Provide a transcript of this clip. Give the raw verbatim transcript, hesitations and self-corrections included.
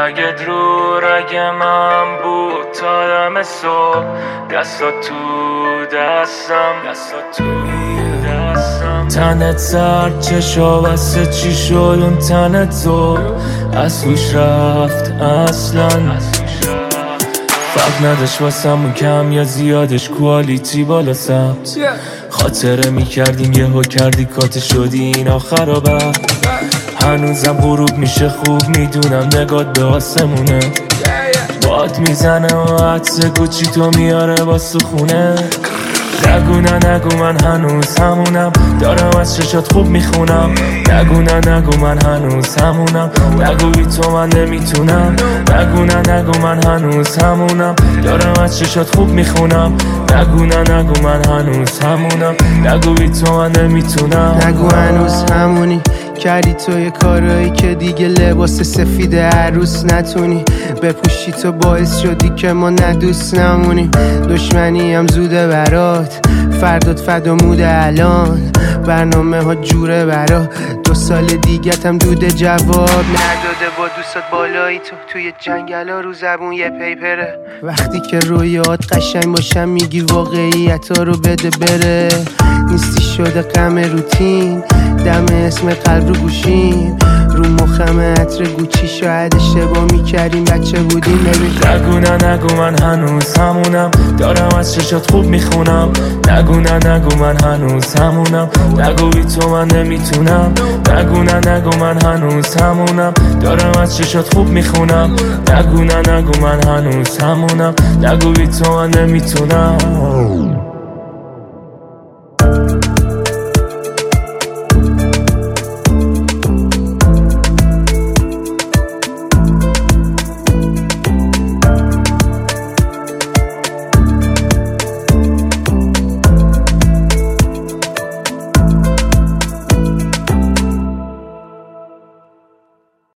رگت رو رگ من بود تا دم صبح. دستا تو دستم، دستا تو دستم. تنت سرد چشا بسته چی شد اون تنت تو از هوش رفت اصلا. فرق نداشت واسمون کم یا زیادش، کوالیتی بالا ثبت. خاطره میکردیم یهو کردی کات شدی این آخر و بعد. هنوزم غروب میشه خوب میدونم نگات به آسمونه. باد میزنه و عطس گوچی تو میاره واسه خونه. نگو نه نگو من هنوز همونم، دارم از چشات خوب میخونم. نگو نه نگو من هنوز همونم، نگو بی تو من نمیتونم. نگو نه نگو من هنوز همونم، دارم از چشات خوب میخونم. نگو نه نگو من هنوز همونم، نگو بی تو من نمیتونم. نگو هنوز همونی، کردی تو یه کارایی که دیگه لباس سفید عروس نتونی بپوشی. تو باعث شدی که ما ندوست نمونی. دشمنی هم زوده برات، فردات فدا موده الان. برنامه ها جوره برا دو سال دیگت هم دوده جواب نداده. با دوستات بالایی تو توی جنگل ها رو زبون یه پیپره. وقتی که رویات قشنگ باشم میگی واقعیت ها رو بده بره. نیستی شده غم روتین، دم اسم قلب رو گوشیم. رو مخم عطر گوچی شاید اشتباه میکردیم بچه بودیم. نگو نه نگو من هنوز همونم، دارم از چشات خوب میخونم. نگو نه نگو من هنوز همونم، نگو بی تو من نمیتونم. نگو نه نگو من هنوز همونم، دارم از چشات خوب میخونم. نگو نه نگو من هنوز همونم، نگو بی تو من نمیتونم.